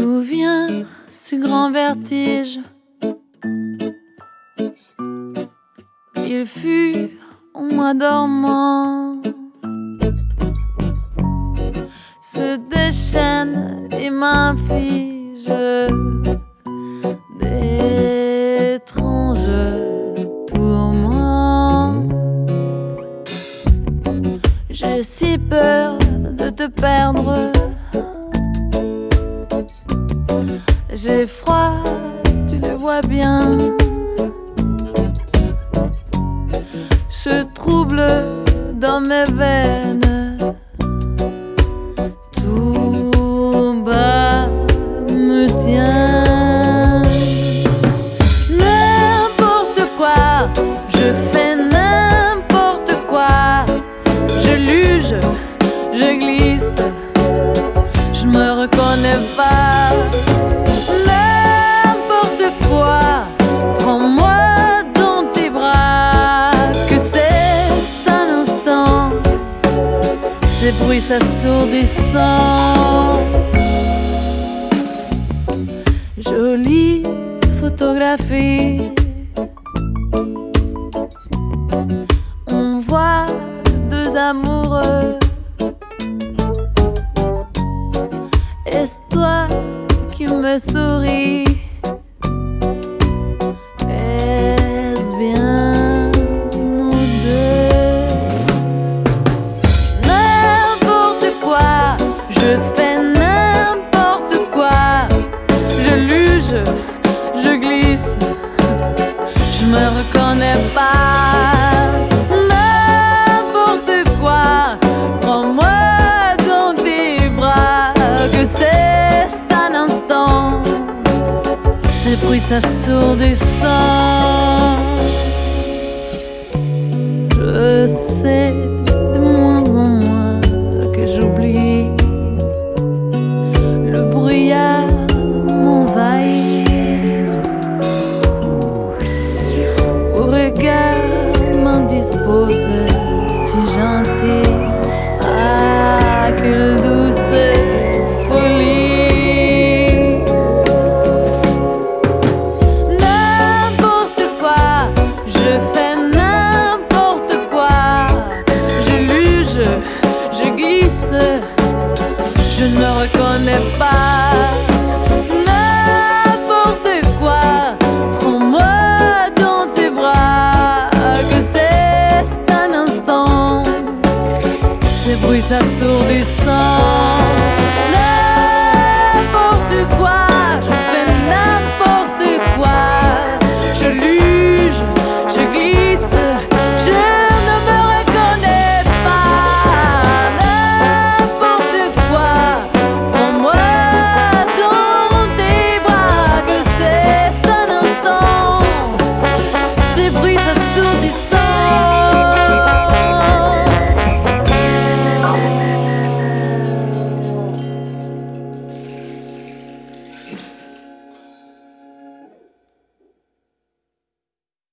D'où vient ce grand vertige? Il fut en moi dormant, se déchaîne et m'inflige d'étranges tourments. J'ai si peur de te perdre, j'ai froid, tu le vois bien. Ce trouble dans mes veines, tout bas me tient. N'importe quoi, je fais n'importe quoi. Je luge, je glisse, je me reconnais pas. N'importe quoi, prends-moi dans tes bras. Que c'est un instant, ces bruits s'assourdissant. Jolie photographie, on voit deux amoureux. Est-ce toi qui me souris? Est-ce bien nous deux? N'importe quoi, je fais n'importe quoi. Je luge, je glisse, je me reconnais pas. N'importe quoi, prends-moi dans tes bras. Que c'est un instant, ces bruits s'assourdissant. Je sais de moins en moins que j'oublie. Le brouillard m'envahit. Vos regards m'indisposent, si gentil. Ah, quelle douce folie. N'importe quoi, je fais n'importe quoi. Je luge, je glisse, je ne me reconnais pas. N'importe quoi, prends-moi dans tes bras. Que c'est un instant, ces bruits s'assourdissent.